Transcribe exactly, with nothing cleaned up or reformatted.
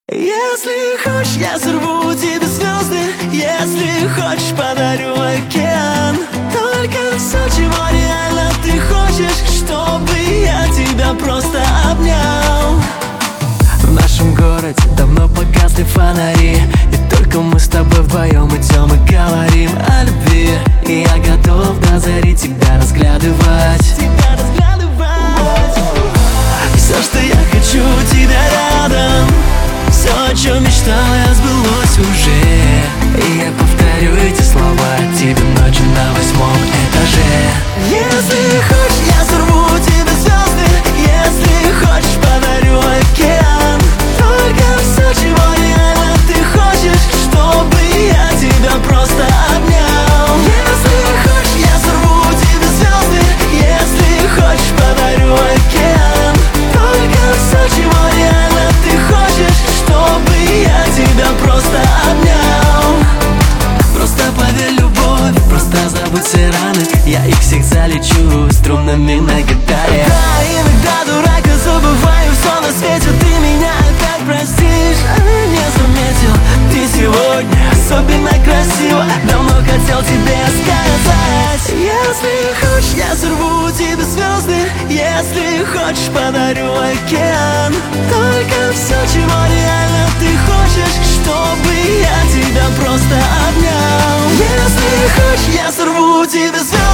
Если хочешь, я сорву тебе звезды. Если хочешь, подарю океан. Только все, чего реально ты хочешь, чтобы я тебя просто обнял. В нашем городе давно погасли фонари, и только мы с тобой вдвоем идем и говорим о любви. И я готов до зари тебя разглядывать, тебя разглядывать. Все, что я хочу, тебя рядом. Все, о чем мечтал я, сбылось уже. И я повторю эти слова тебе ночью на восьмом этаже. Если хочешь, я сорву тебе звезды. Если хочешь, подарю океан. Только все, чего реально ты хочешь, чтобы я тебя просто обнял. Если хочешь, я сорву тебе звезды. Если хочешь, подарю океан. Только все, чего реально ты хочешь, чтобы я тебя просто обнял. Просто поверь, любовь, просто забудь все раны. Я их всех залечу струнами на гитаре. Да, иногда дурак, и забываю все на свете. Ты меня опять простишь, не заметил. Ты сегодня особенно красива. Давно хотел тебе сказать. Если хочешь, я сорву тебе звезды. Если хочешь, подарю океан. Только все, чего реально ты хочешь, чтобы я тебя просто обнял. Если хочешь, я сорву тебе звезды.